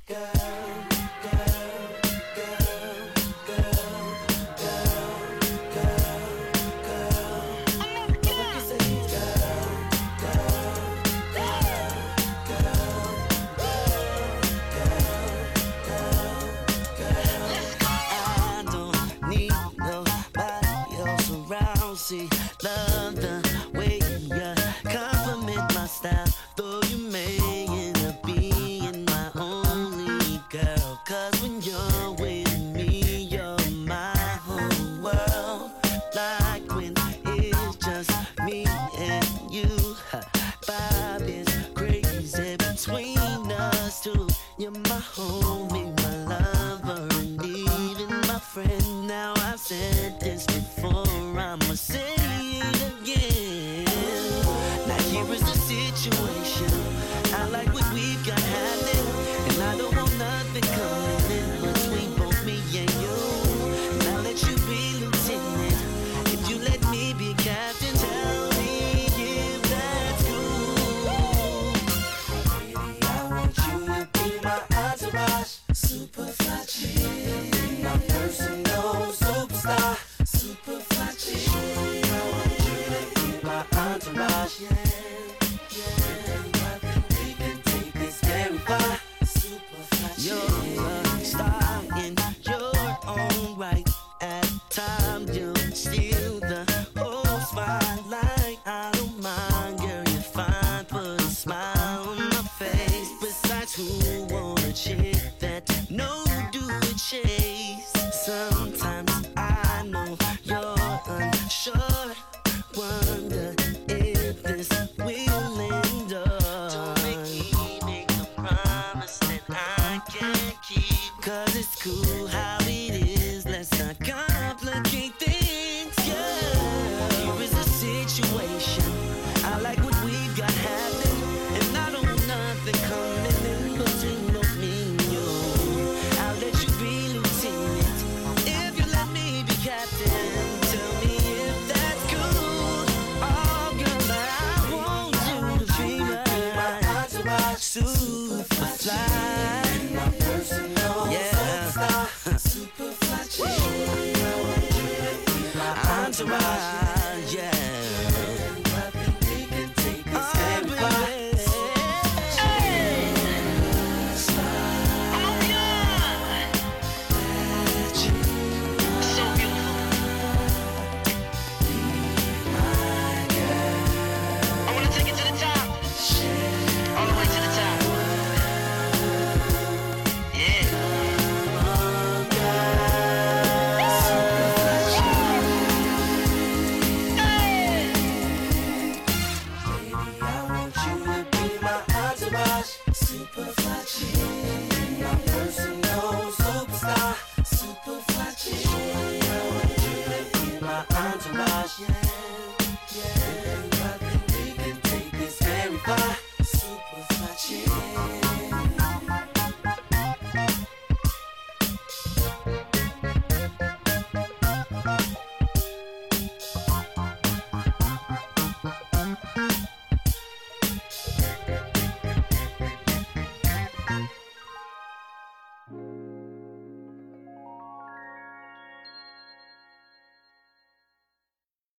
See, love the way you compliment my style, though you may end up being my only girl. Cause when you're with me, you're my whole world. Like when it's just me and you, vibe is crazy between us two. You're my homie, my lover, and even my friend. Now I've said this before, I'ma say it again. Now here is the situation. I like what we've got happening, and I don't want nothing coming in between both me and you. Now let you be lieutenant, if you let me be captain, tell me if that's cool. Baby, I want you to be my entourage, super fly chick, my personal superstar, super fly chick. I want you to be my entourage, yeah, yeah. I think we can take this very far, super fly chick. You're a star in your own right. At times you steal the whole spotlight. I don't mind, girl, you're fine. Put a smile on my face. Besides, who want a chick that no do a chase? Sometimes I know you're unsure, wonder if this will endure. Don't make me make a promise that I can't keep. Cause it's cool how it is, let's not complicate things, yeah. Here is the situation, I like what we've got happening, and I don't want nothing coming in between both me and you. I'll let you be lieutenant, if you let me be captain, tell me if that's cool. Oh girl, I want you to be my entourage, super fly, my personal superstar, super fly chick. I want you to be my entourage, yeah. I think we can take this very far. Super fly chick, my personal superstar, super fly chick. I want you to be my entourage, yeah, yeah. I think we can take this very far.